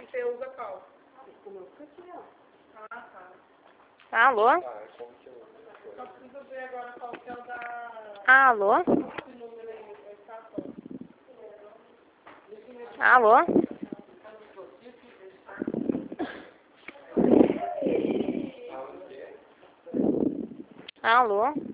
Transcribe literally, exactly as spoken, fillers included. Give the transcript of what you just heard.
você usa qual? Ah, tá. Alô? Ah, como que eu... Só preciso ver agora qual que é o da... Alô? Esse número aí, vai ficar só. Alô? Alô?